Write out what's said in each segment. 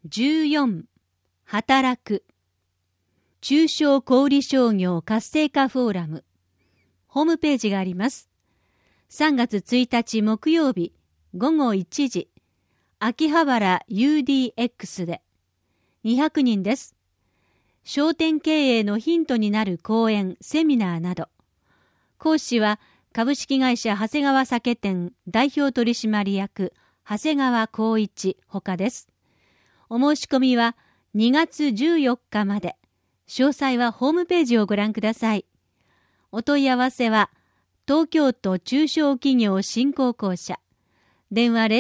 14、働く。中小小売商業活性化フォーラム。ホームページがあります。3月1日木曜日午後1時、秋葉原 UDX で200人です。商店経営のヒントになる講演、セミナーなど。講師は株式会社長谷川酒店代表取締役長谷川光一ほかです。お申し込みは2月14日まで。詳細はホームページをご覧ください。お問い合わせは東京都中小企業振興公社。電話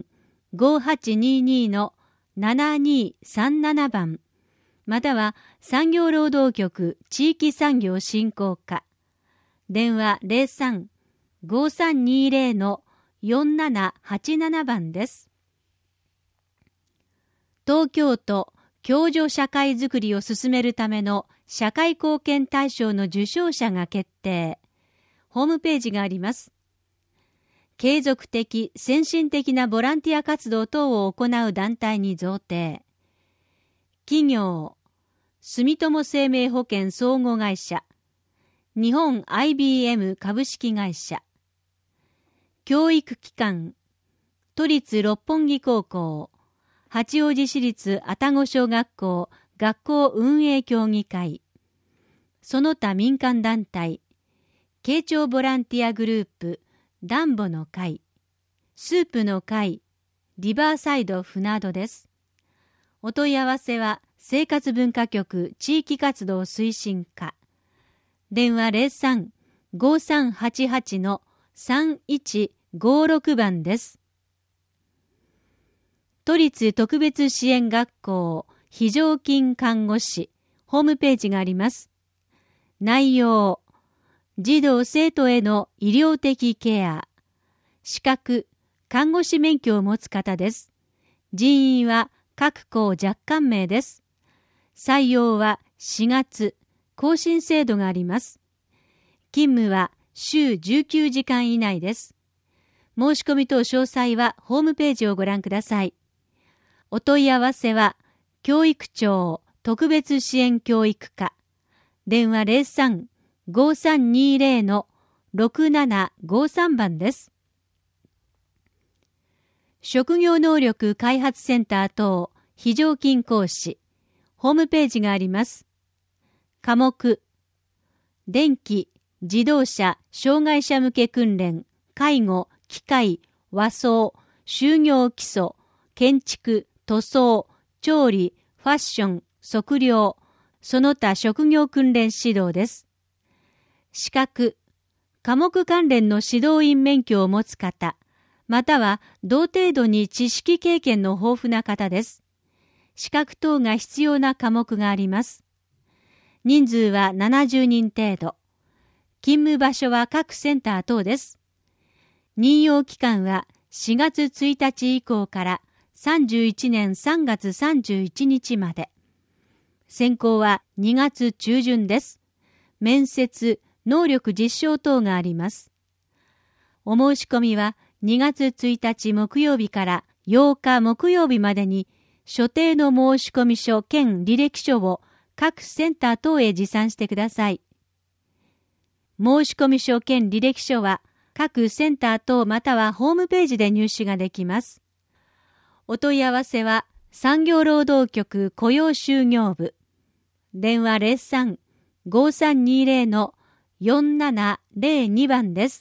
03-5822-7237番。または産業労働局地域産業振興課。電話03-5320-4787番です。東京都共助社会づくりを進めるための社会貢献大賞の受賞者が決定。ホームページがあります。継続的、先進的なボランティア活動等を行う団体に贈呈。企業、住友生命保険相互会社、日本 IBM 株式会社。教育機関、都立六本木高校、八王子市立愛宕小学校学校運営協議会、その他民間団体、慶長ボランティアグループ、ダンボの会、スープの会、リバーサイド船戸です。お問い合わせは生活文化局地域活動推進課。電話03-5388-3156番です。都立特別支援学校非常勤看護師ホームページがあります。内容、児童生徒への医療的ケア。資格、看護師免許を持つ方です。人員は各校若干名です。採用は4月、更新制度があります。勤務は週19時間以内です。申し込み等詳細はホームページをご覧ください。お問い合わせは教育庁特別支援教育課。電話03-5320-6753番です。職業能力開発センター等非常勤講師ホームページがあります。科目、電気、自動車、障害者向け訓練、介護、機械、和装、就業基礎、建築、塗装、調理、ファッション、測量、その他職業訓練指導です。資格、科目関連の指導員免許を持つ方、または同程度に知識経験の豊富な方です。資格等が必要な科目があります。人数は70人程度。勤務場所は各センター等です。任用期間は4月1日以降から31年3月31日まで。選考は2月中旬です。面接、能力実証等があります。お申し込みは2月1日木曜日から8日木曜日までに所定の申し込み書兼履歴書を各センター等へ持参してください。申し込み書兼履歴書は各センター等またはホームページで入手ができます。お問い合わせは産業労働局雇用就業部。電話03-5320-4702番です。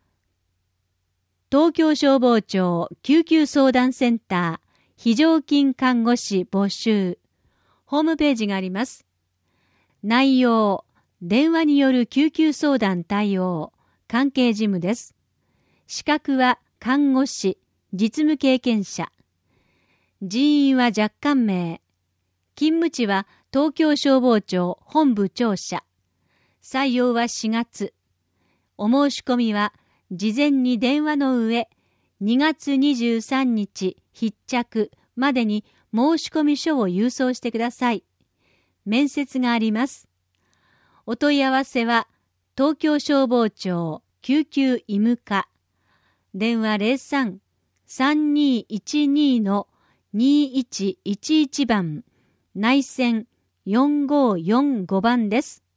東京消防庁救急相談センター非常勤看護師募集。ホームページがあります。内容、電話による救急相談対応、関係事務です。資格は看護師、実務経験者。人員は若干名。勤務地は東京消防庁本部庁舎。採用は4月。お申し込みは事前に電話の上、2月23日必着までに申し込み書を郵送してください。面接があります。お問い合わせは東京消防庁救急医務課。電話03-3212-2 2111番、内線4545番です。